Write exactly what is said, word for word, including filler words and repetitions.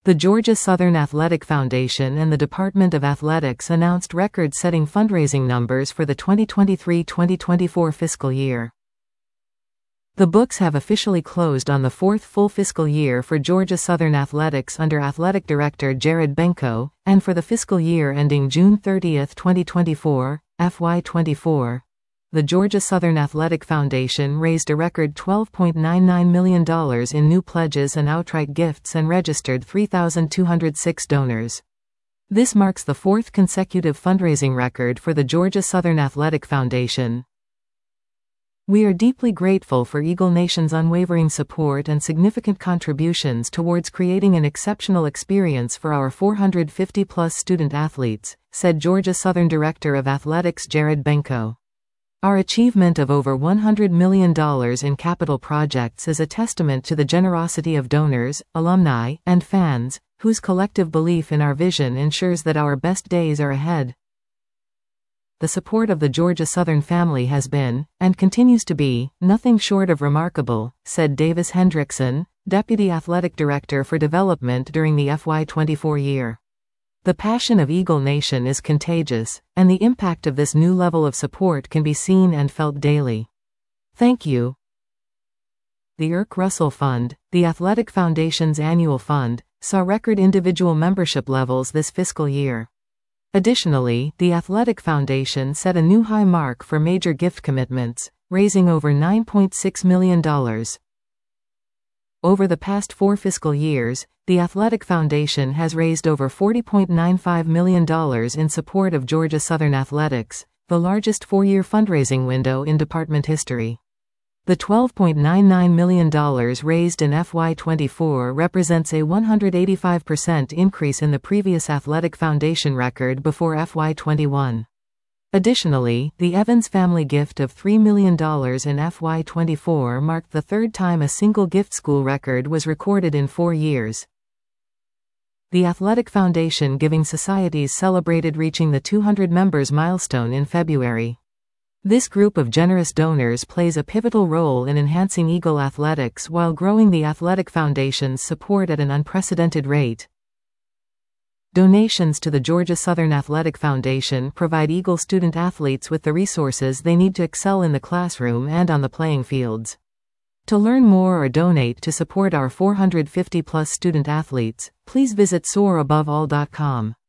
The Georgia Southern Athletic Foundation and the Department of Athletics announced record-setting fundraising numbers for the twenty twenty-three twenty twenty-four fiscal year. The books have officially closed on the fourth full fiscal year for Georgia Southern Athletics under Athletic Director Jared Benko, and for the fiscal year ending June thirtieth twenty twenty-four, F Y twenty-four. The Georgia Southern Athletic Foundation raised a record twelve point nine nine million dollars in new pledges and outright gifts and registered three thousand two hundred six donors. This marks the fourth consecutive fundraising record for the Georgia Southern Athletic Foundation. We are deeply grateful for Eagle Nation's unwavering support and significant contributions towards creating an exceptional experience for our four hundred fifty plus student athletes, said Georgia Southern Director of Athletics Jared Benko. Our achievement of over one hundred million dollars in capital projects is a testament to the generosity of donors, alumni, and fans, whose collective belief in our vision ensures that our best days are ahead. The support of the Georgia Southern family has been, and continues to be, nothing short of remarkable, said Davis Hendrickson, Deputy Athletic Director for Development during the F Y twenty-four year. The passion of Eagle Nation is contagious, and the impact of this new level of support can be seen and felt daily. Thank you. The Irk Russell Fund, the Athletic Foundation's annual fund, saw record individual membership levels this fiscal year. Additionally, the Athletic Foundation set a new high mark for major gift commitments, raising over nine point six million dollars. Over the past four fiscal years, the Athletic Foundation has raised over forty point nine five million dollars in support of Georgia Southern Athletics, the largest four-year fundraising window in department history. The twelve point nine nine million dollars raised in F Y twenty-four represents a one hundred eighty-five percent increase in the previous Athletic Foundation record before F Y twenty-one. Additionally, the Evans family gift of three million dollars in F Y twenty-four marked the third time a single gift school record was recorded in four years. The Athletic Foundation Giving Societies celebrated reaching the two hundred members milestone in February. This group of generous donors plays a pivotal role in enhancing Eagle athletics while growing the Athletic Foundation's support at an unprecedented rate. Donations to the Georgia Southern Athletic Foundation provide Eagle student athletes with the resources they need to excel in the classroom and on the playing fields. To learn more or donate to support our four hundred fifty plus student athletes, please visit soar above all dot com.